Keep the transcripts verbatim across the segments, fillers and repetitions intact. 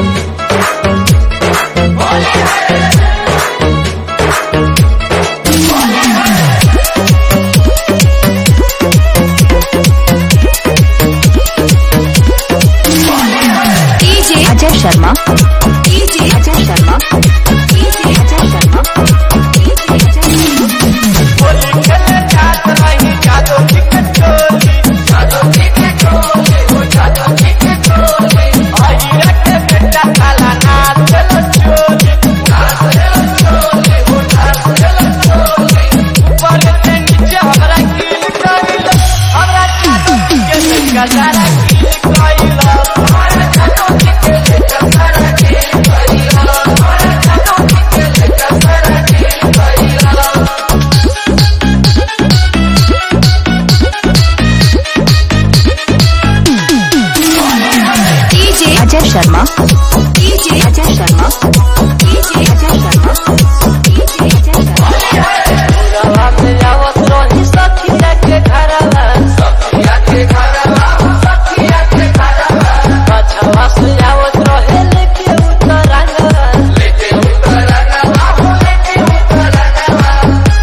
Ajay Sharma DJ Ajay Sharma DJ Ajay Sharma Ajay Sharma DJ Ajay Sharma DJ Ajay Sharma DJ Ajay Sharma आवत रही सखिया के घरवा सखिया के घरवा सखिया के घरवा पछवा से आवत रहे लेके उतरंगवा लेके उतरंगवा लेके उतरंगवा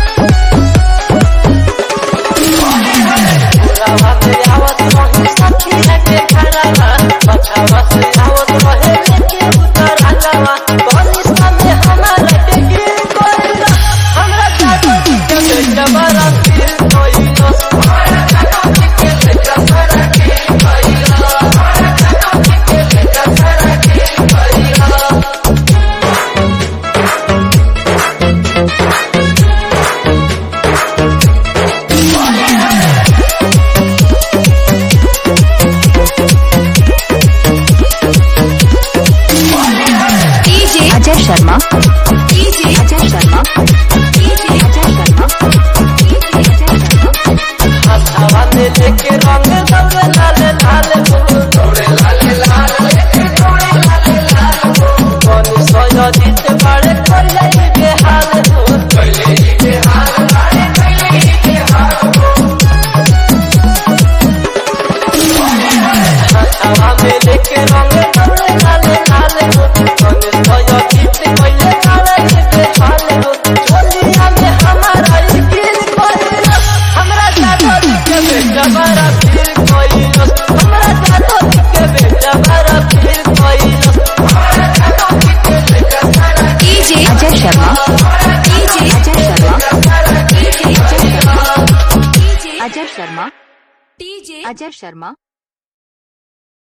रवा में आवत रही सखिया के घरवा पछवा से आवत रहे लेके उतरंगवा बनिसा में हमारा के गिर कोइला हमरा जातो के बेटा बड़ा फिर कोइला हमरा जातो के बेटा बड़ा के कोइला हमरा जातो के बेटा बड़ा के कोइला DJ Ajay Sharma DJ Ajay Sharma DJ Ajay Sharma DJ Ajay Sharma हवा में लेके रंग दौड़े लाल लाल हो दौड़े लाल लाल लेके दौड़े लाल लाल हो कौन सोया जीत बड़े कर जाई बेहाल हो कैले ही बेहाल बड़े कैले ही बेहाल हो हवा में लेके रंग दौड़े लाल लाल हो कौन सोया जीत कैले बड़े बेहाल हो चोलिया में हमारा गिर कोइला हमरा जातो के बेटा बड़ा फिर कोइला हमरा जातो के बेटा बड़ा फिर कोइला हमरा जातो के बेटा बड़ा DJ Ajay Sharma DJ Ajay Sharma DJ Ajay Sharma DJ Ajay Sharma DJ Ajay Sharma